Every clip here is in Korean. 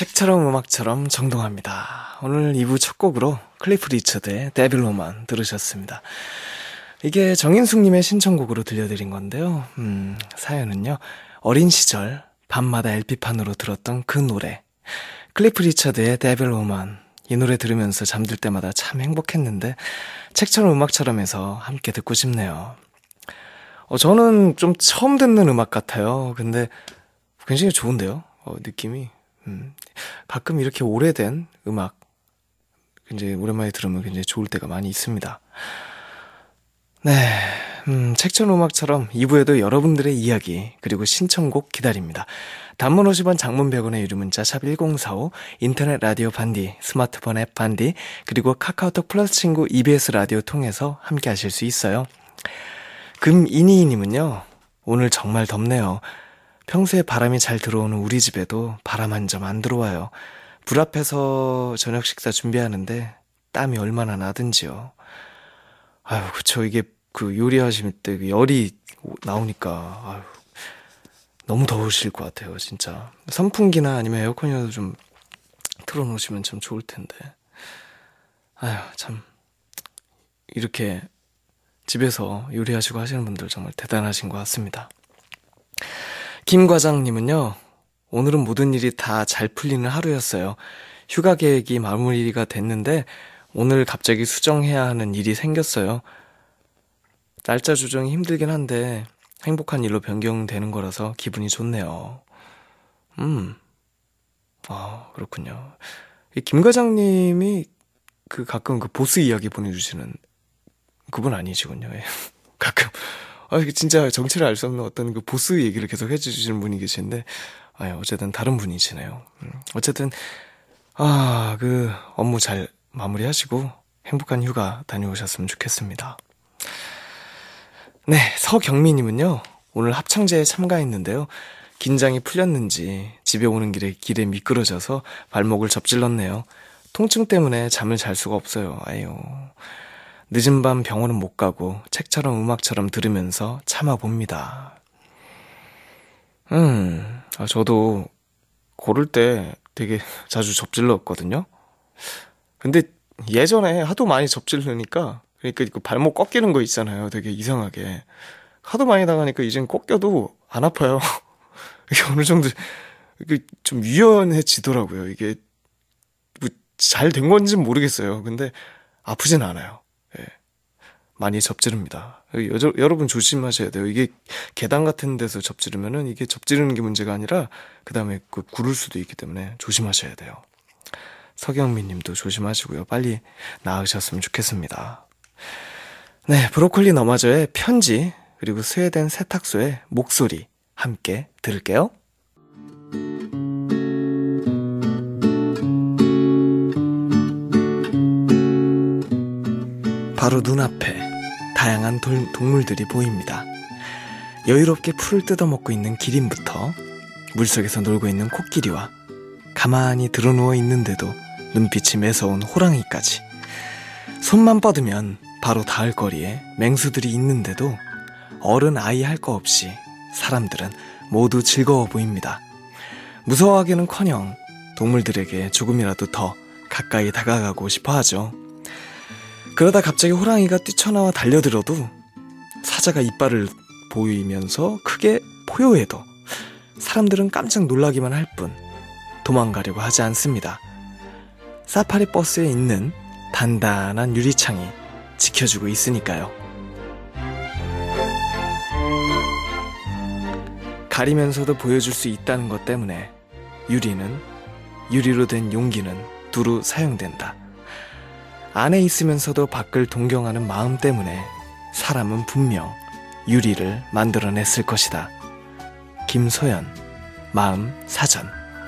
책처럼 음악처럼 정동합니다. 오늘 2부 첫 곡으로 클리프 리처드의 데빌 로만 들으셨습니다. 이게 정인숙님의 신청곡으로 들려드린 건데요. 사연은요. 어린 시절 밤마다 LP판으로 들었던 그 노래 클리프 리처드의 데빌 로만. 이 노래 들으면서 잠들 때마다 참 행복했는데 책처럼 음악처럼 해서 함께 듣고 싶네요. 저는 좀 처음 듣는 음악 같아요. 근데 굉장히 좋은데요. 느낌이. 가끔 이렇게 오래된 음악 굉장히 오랜만에 들으면 굉장히 좋을 때가 많이 있습니다. 네, 책처럼 음악처럼 2부에도 여러분들의 이야기 그리고 신청곡 기다립니다. 단문 50원, 장문 100원의 유료 문자 샵 1045, 인터넷 라디오 반디, 스마트폰 앱 반디, 그리고 카카오톡 플러스 친구 EBS 라디오 통해서 함께 하실 수 있어요. 금이니님은요, 오늘 정말 덥네요. 평소에 바람이 잘 들어오는 우리 집에도 바람 한 점 안 들어와요. 불 앞에서 저녁 식사 준비하는데 땀이 얼마나 나든지요. 아유, 그쵸. 이게 그 요리하실 때 열이 나오니까, 아유, 너무 더우실 것 같아요, 진짜. 선풍기나 아니면 에어컨이라도 좀 틀어놓으시면 참 좋을 텐데. 아유, 참. 이렇게 집에서 요리하시고 하시는 분들 정말 대단하신 것 같습니다. 김 과장님은요, 오늘은 모든 일이 다 잘 풀리는 하루였어요. 휴가 계획이 마무리가 됐는데 오늘 갑자기 수정해야 하는 일이 생겼어요. 날짜 조정이 힘들긴 한데 행복한 일로 변경되는 거라서 기분이 좋네요. 그렇군요. 김 과장님이 그 가끔 그 보스 이야기 보내주시는 그분 아니시군요. 예. 가끔 진짜 정체를 알 수 없는 어떤 그 보스 얘기를 계속 해주시는 분이 계신데, 어쨌든 다른 분이시네요. 어쨌든, 그 업무 잘 마무리하시고 행복한 휴가 다녀오셨으면 좋겠습니다. 네, 서경미님은요, 오늘 합창제에 참가했는데요. 긴장이 풀렸는지 집에 오는 길에 미끄러져서 발목을 접질렀네요. 통증 때문에 잠을 잘 수가 없어요. 아유. 늦은 밤 병원은 못 가고 책처럼 음악처럼 들으면서 참아봅니다. 저도 고를 때 되게 자주 접질렀거든요. 근데 예전에 하도 많이 접질르니까, 그러니까 그 발목 꺾이는 거 있잖아요. 되게 이상하게. 하도 많이 당하니까 이젠 꺾여도 안 아파요. 이게 어느 정도 좀 유연해지더라고요. 이게 뭐 잘 된 건지는 모르겠어요. 근데 아프진 않아요. 예. 많이 접지릅니다. 여러분 조심하셔야 돼요. 이게 계단 같은 데서 접지르면은 이게 접지르는 게 문제가 아니라 그 다음에 구를 수도 있기 때문에 조심하셔야 돼요. 서경민 님도 조심하시고요. 빨리 나으셨으면 좋겠습니다. 네, 브로콜리 너마저의 편지, 그리고 스웨덴 세탁소의 목소리 함께 들을게요. 바로 눈앞에 다양한 동물들이 보입니다. 여유롭게 풀을 뜯어먹고 있는 기린부터 물속에서 놀고 있는 코끼리와 가만히 드러누워 있는데도 눈빛이 매서운 호랑이까지, 손만 뻗으면 바로 닿을 거리에 맹수들이 있는데도 어른 아이 할 거 없이 사람들은 모두 즐거워 보입니다. 무서워하기는커녕 동물들에게 조금이라도 더 가까이 다가가고 싶어 하죠. 그러다 갑자기 호랑이가 뛰쳐나와 달려들어도 사자가 이빨을 보이면서 크게 포효해도 사람들은 깜짝 놀라기만 할 뿐 도망가려고 하지 않습니다. 사파리 버스에 있는 단단한 유리창이 지켜주고 있으니까요. 가리면서도 보여줄 수 있다는 것 때문에 유리로 된 용기는 두루 사용된다. 안에 있으면서도 밖을 동경하는 마음 때문에 사람은 분명 유리를 만들어냈을 것이다. 김소연, 마음 사전.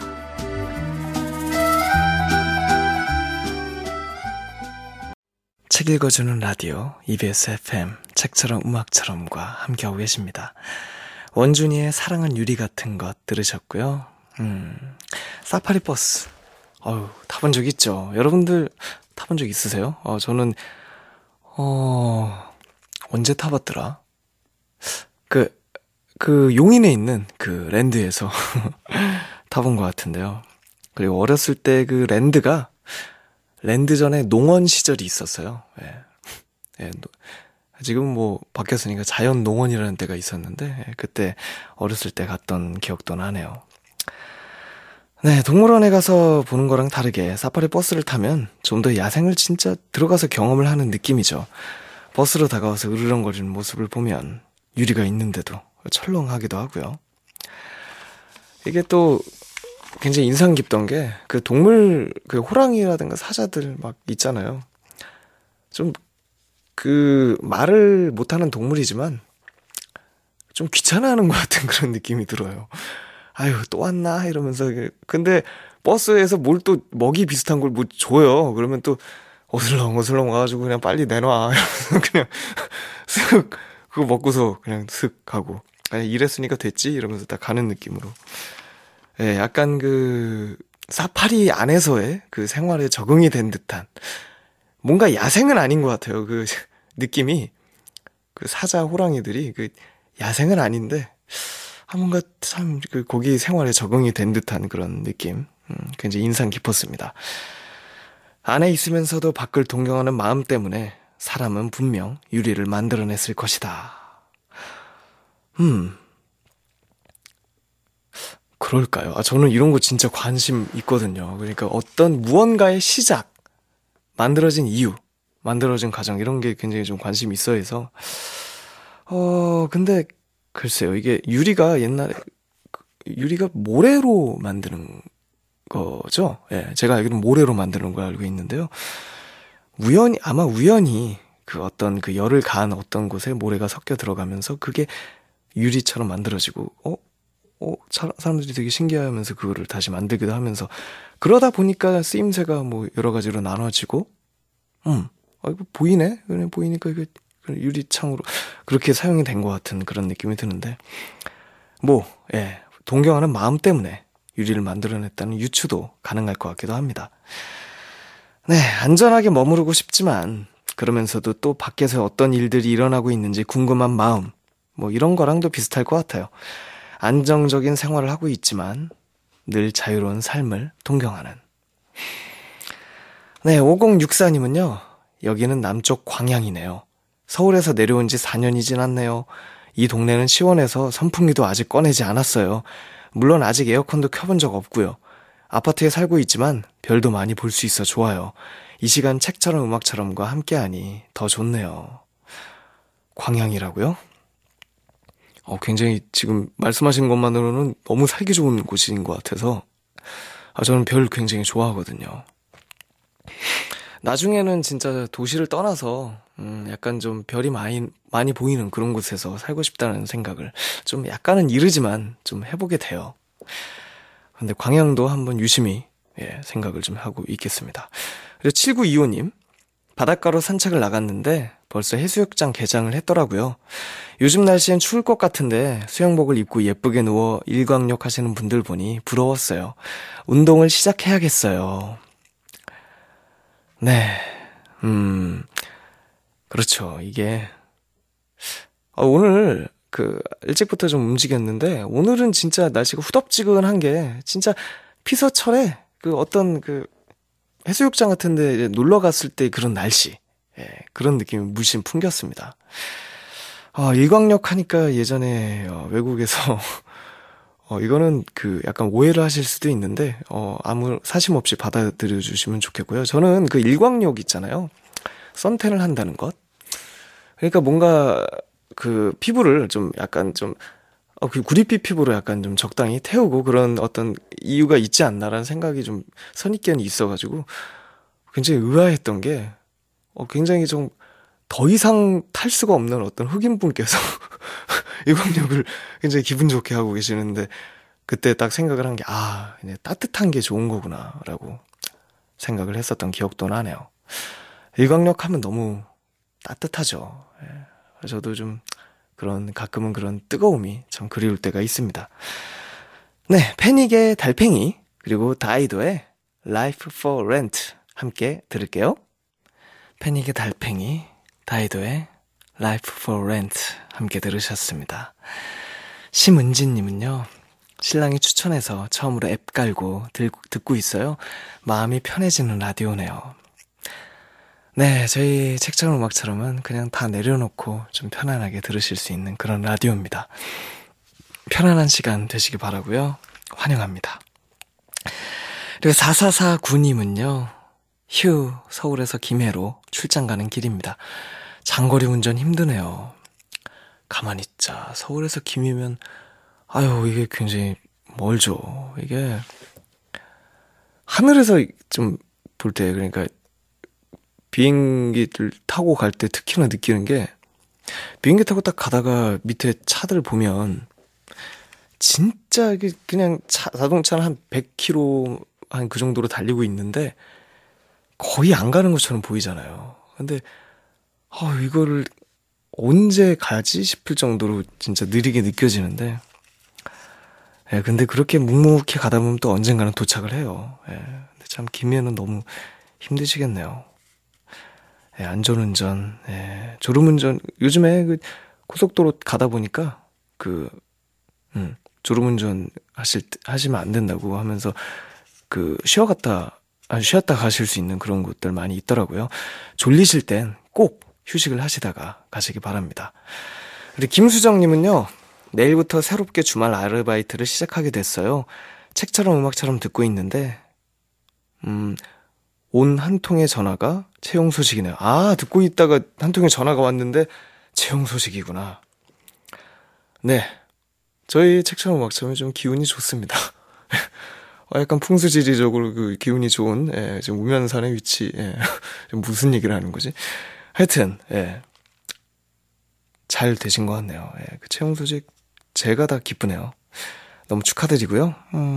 책 읽어주는 라디오 EBS FM 책처럼 음악처럼과 함께하고 계십니다. 원준이의 사랑은 유리 같은 것 들으셨고요. 사파리 버스, 타본 적 있죠? 여러분들 타본 적 있으세요? 저는 언제 타봤더라? 그 용인에 있는 그 랜드에서 타본 것 같은데요. 그리고 어렸을 때 그 랜드가 랜드전에 농원 시절이 있었어요. 예. 예, 지금 뭐 바뀌었으니까 자연 농원이라는 데가 있었는데 예, 그때 어렸을 때 갔던 기억도 나네요. 네, 동물원에 가서 보는 거랑 다르게 사파리 버스를 타면 좀 더 야생을 진짜 들어가서 경험을 하는 느낌이죠. 버스로 다가와서 으르렁거리는 모습을 보면 유리가 있는데도 철렁하기도 하고요. 이게 또 굉장히 인상 깊던 게 그 동물 그 호랑이라든가 사자들 막 있잖아요. 좀 그 말을 못하는 동물이지만 좀 귀찮아하는 것 같은 그런 느낌이 들어요. 아유 또 왔나 이러면서. 근데 버스에서 뭘 또 먹이 비슷한 걸 뭐 줘요. 그러면 또 어슬렁 와가지고 그냥 빨리 내놔 이러면서 그냥 슥 그거 먹고서 그냥 슥 하고 아니 이랬으니까 됐지 이러면서 딱 가는 느낌으로. 예, 약간 그 사파리 안에서의 그 생활에 적응이 된 듯한 뭔가 야생은 아닌 것 같아요. 그 느낌이 그 사자 호랑이들이 그 야생은 아닌데 뭔가 참 그 거기 생활에 적응이 된 듯한 그런 느낌. 굉장히 인상 깊었습니다. 안에 있으면서도 밖을 동경하는 마음 때문에 사람은 분명 유리를 만들어냈을 것이다. 그럴까요? 저는 이런 거 진짜 관심 있거든요. 그러니까 어떤 무언가의 시작, 만들어진 이유, 만들어진 과정, 이런 게 굉장히 좀 관심이 있어 해서. 근데 글쎄요. 이게 유리가 옛날에, 유리가 모래로 만드는 거죠? 예, 제가 알기로는 모래로 만드는 걸 알고 있는데요. 아마 우연히 그 어떤 그 열을 가한 어떤 곳에 모래가 섞여 들어가면서 그게 유리처럼 만들어지고, 사람들이 되게 신기해하면서 그거를 다시 만들기도 하면서 그러다 보니까 쓰임새가 뭐 여러 가지로 나눠지고, 이거 보이네? 그래, 보이니까 이게 유리창으로 그렇게 사용이 된 것 같은 그런 느낌이 드는데, 예, 동경하는 마음 때문에 유리를 만들어냈다는 유추도 가능할 것 같기도 합니다. 네, 안전하게 머무르고 싶지만 그러면서도 또 밖에서 어떤 일들이 일어나고 있는지 궁금한 마음, 이런 거랑도 비슷할 것 같아요. 안정적인 생활을 하고 있지만 늘 자유로운 삶을 동경하는. 네, 5064님은요. 여기는 남쪽 광양이네요. 서울에서 내려온 지 4년이 지났네요. 이 동네는 시원해서 선풍기도 아직 꺼내지 않았어요. 물론 아직 에어컨도 켜본 적 없고요. 아파트에 살고 있지만 별도 많이 볼 수 있어 좋아요. 이 시간 책처럼 음악처럼과 함께하니 더 좋네요. 광양이라고요? 굉장히 지금 말씀하신 것만으로는 너무 살기 좋은 곳인 것 같아서 저는 별 굉장히 좋아하거든요. 나중에는 진짜 도시를 떠나서 약간 좀 별이 많이 보이는 그런 곳에서 살고 싶다는 생각을 좀 약간은 이르지만 좀 해보게 돼요. 근데 광양도 한번 유심히 생각을 좀 하고 있겠습니다. 그리고 7925님, 바닷가로 산책을 나갔는데 벌써 해수욕장 개장을 했더라고요. 요즘 날씨엔 추울 것 같은데 수영복을 입고 예쁘게 누워 일광욕 하시는 분들 보니 부러웠어요. 운동을 시작해야겠어요. 네, 그렇죠. 이게 오늘 일찍부터 좀 움직였는데 오늘은 진짜 날씨가 후덥지근한 게 진짜 피서철에 어떤 해수욕장 같은 데 놀러 갔을 때 그런 날씨, 그런 느낌이 물씬 풍겼습니다. 일광욕 하니까 예전에 외국에서 이거는 약간 오해를 하실 수도 있는데 아무 사심 없이 받아들여 주시면 좋겠고요. 저는 일광욕 있잖아요. 선탠을 한다는 것. 그러니까 뭔가 피부를 좀 약간 좀 구릿빛 피부로 약간 좀 적당히 태우고 그런 어떤 이유가 있지 않나라는 생각이 좀 선입견이 있어가지고 굉장히 의아했던 게 굉장히 좀 더 이상 탈 수가 없는 어떤 흑인분께서 일광욕을 굉장히 기분 좋게 하고 계시는데 그때 딱 생각을 한 게 그냥 따뜻한 게 좋은 거구나라고 생각을 했었던 기억도 나네요. 일광욕 하면 너무 따뜻하죠. 저도 좀 가끔은 그런 뜨거움이 참 그리울 때가 있습니다. 네, 패닉의 달팽이 그리고 다이도의 Life for Rent 함께 들을게요. 패닉의 달팽이, 다이도의 Life for Rent 함께 들으셨습니다. 심은지님은요, 신랑이 추천해서 처음으로 앱 깔고 듣고 있어요. 마음이 편해지는 라디오네요. 네, 저희 책장 음악처럼은 그냥 다 내려놓고 좀 편안하게 들으실 수 있는 그런 라디오입니다. 편안한 시간 되시기 바라고요. 환영합니다. 그리고 4449님은요. 휴, 서울에서 김해로 출장 가는 길입니다. 장거리 운전 힘드네요. 가만히 있자. 서울에서 김이면 아유, 이게 굉장히 멀죠. 이게 하늘에서 좀 볼 때, 그러니까 비행기를 타고 갈 때 특히나 느끼는 게, 비행기 타고 딱 가다가 밑에 차들 보면 진짜 그냥 자동차는 한 100km 한 그 정도로 달리고 있는데 거의 안 가는 것처럼 보이잖아요. 근데 이거를 언제 가지 싶을 정도로 진짜 느리게 느껴지는데, 근데 그렇게 묵묵히 가다 보면 또 언젠가는 도착을 해요. 근데 참 김해는 너무 힘드시겠네요. 안전운전, 졸음운전, 요즘에 고속도로 가다 보니까 졸음운전 하시면 안 된다고 하면서 쉬었다 가실 수 있는 그런 곳들 많이 있더라고요. 졸리실 땐 꼭 휴식을 하시다가 가시기 바랍니다. 우리 김수정님은요, 내일부터 새롭게 주말 아르바이트를 시작하게 됐어요. 책처럼 음악처럼 듣고 있는데, 온 한 통의 전화가 채용 소식이네요. 듣고 있다가 한 통의 전화가 왔는데 채용 소식이구나. 네, 저희 책처럼 음악처럼 좀 기운이 좋습니다. 약간 풍수지리적으로 기운이 좋은, 지금 우면산의 위치, 무슨 얘기를 하는 거지? 하여튼, 잘 되신 것 같네요. 그 채용 소식 제가 다 기쁘네요. 너무 축하드리고요.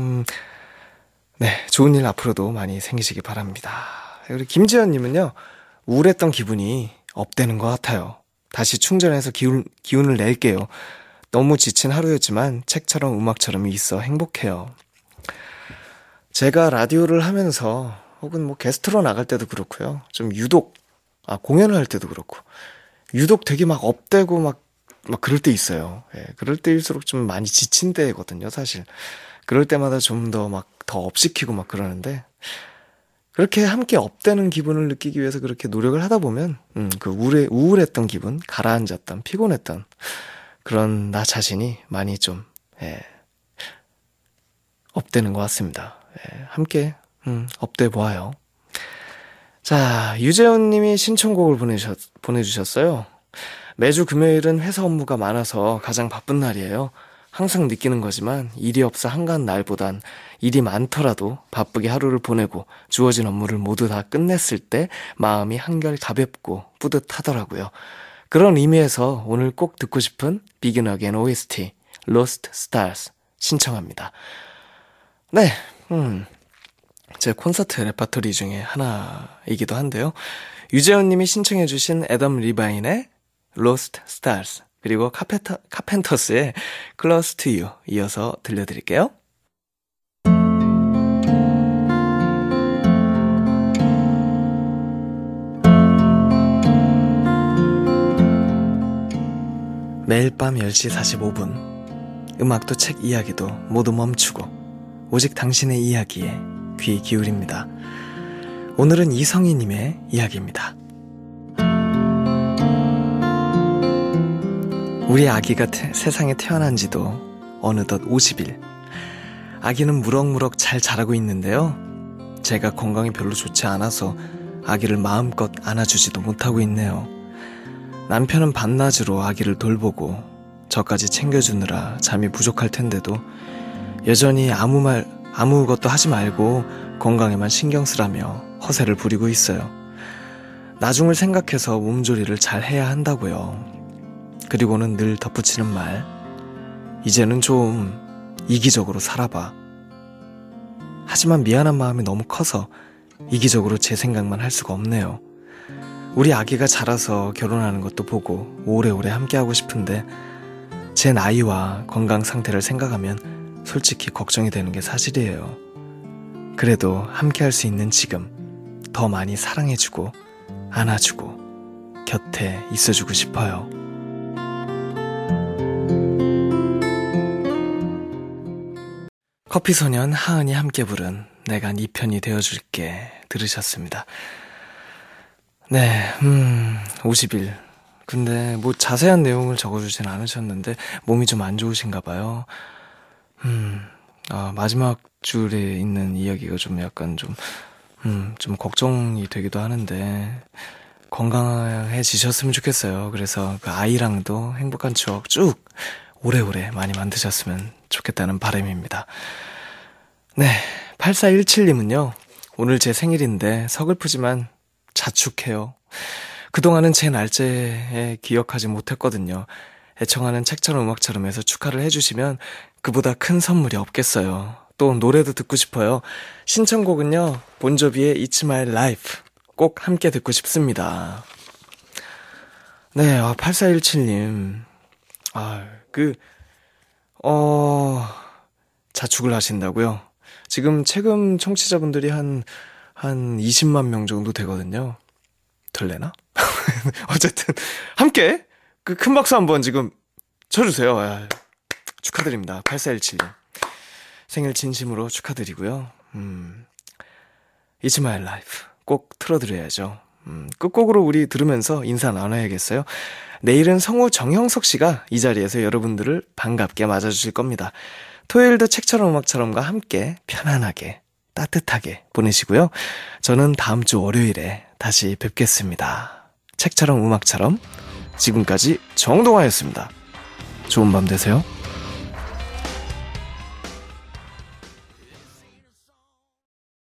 네, 좋은 일 앞으로도 많이 생기시기 바랍니다. 그리고 김지연님은요, 우울했던 기분이 업되는 것 같아요. 다시 충전해서 기운을 낼게요. 너무 지친 하루였지만 책처럼 음악처럼이 있어 행복해요. 제가 라디오를 하면서 혹은 뭐 게스트로 나갈 때도 그렇고요. 좀 유독 공연을 할 때도 그렇고 유독 되게 막 업되고 막 그럴 때 있어요. 그럴 때일수록 좀 많이 지친 때거든요, 사실. 그럴 때마다 좀 더 더 업시키고 막 그러는데, 그렇게 함께 업되는 기분을 느끼기 위해서 그렇게 노력을 하다 보면 그 우울했던 기분, 가라앉았던, 피곤했던 그런 나 자신이 많이 좀 업되는 것 같습니다. 함께 업돼 보아요. 자, 유재훈 님이 신청곡을 보내주셨어요. 매주 금요일은 회사 업무가 많아서 가장 바쁜 날이에요. 항상 느끼는 거지만 일이 없어 한가한 날보단 일이 많더라도 바쁘게 하루를 보내고 주어진 업무를 모두 다 끝냈을 때 마음이 한결 가볍고 뿌듯하더라고요. 그런 의미에서 오늘 꼭 듣고 싶은 Begin Again OST Lost Stars 신청합니다. 네, 제 콘서트 레퍼토리 중에 하나이기도 한데요. 유재현 님이 신청해 주신 애덤 리바인의 Lost Stars, 그리고 카펜터스의 Close to You 이어서 들려드릴게요. 매일 밤 10시 45분 음악도 책 이야기도 모두 멈추고 오직 당신의 이야기에 귀 기울입니다. 오늘은 이성희님의 이야기입니다. 우리 아기가 세상에 태어난 지도 어느덧 50일. 아기는 무럭무럭 잘 자라고 있는데요. 제가 건강이 별로 좋지 않아서 아기를 마음껏 안아주지도 못하고 있네요. 남편은 밤낮으로 아기를 돌보고 저까지 챙겨주느라 잠이 부족할 텐데도 여전히 아무것도 하지 말고 건강에만 신경 쓰라며 허세를 부리고 있어요. 나중을 생각해서 몸조리를 잘 해야 한다고요. 그리고는 늘 덧붙이는 말, 이제는 좀 이기적으로 살아봐. 하지만 미안한 마음이 너무 커서 이기적으로 제 생각만 할 수가 없네요. 우리 아기가 자라서 결혼하는 것도 보고 오래오래 함께하고 싶은데 제 나이와 건강 상태를 생각하면 솔직히 걱정이 되는 게 사실이에요. 그래도 함께할 수 있는 지금 더 많이 사랑해주고 안아주고 곁에 있어주고 싶어요. 커피소년 하은이 함께 부른 내가 네 편이 되어줄게 들으셨습니다. 네, 50일. 근데 뭐 자세한 내용을 적어주진 않으셨는데 몸이 좀 안 좋으신가 봐요. 마지막 줄에 있는 이야기가 좀 약간 좀 걱정이 되기도 하는데 건강해지셨으면 좋겠어요. 그래서 그 아이랑도 행복한 추억 쭉 오래오래 많이 만드셨으면 좋겠다는 바람입니다. 네, 8417님은요. 오늘 제 생일인데 서글프지만 자축해요. 그동안은 제 날짜에 기억하지 못했거든요. 애청하는 책처럼 음악처럼 해서 축하를 해주시면 그보다 큰 선물이 없겠어요. 또 노래도 듣고 싶어요. 신청곡은요. 본조비의 It's My Life 꼭 함께 듣고 싶습니다. 네, 8417님 자축을 하신다고요? 지금 최근 청취자분들이 한 20만 명 정도 되거든요. 될래나? 어쨌든 함께 그 큰 박수 한번 지금 쳐주세요. 축하드립니다. 8417님 생일 진심으로 축하드리고요. It's My Life 꼭 틀어드려야죠. 끝곡으로 우리 들으면서 인사 나눠야겠어요. 내일은 성우 정형석 씨가 이 자리에서 여러분들을 반갑게 맞아주실 겁니다. 토요일도 책처럼 음악처럼과 함께 편안하게 따뜻하게 보내시고요. 저는 다음 주 월요일에 다시 뵙겠습니다. 책처럼 음악처럼 지금까지 정동아였습니다. 좋은 밤 되세요.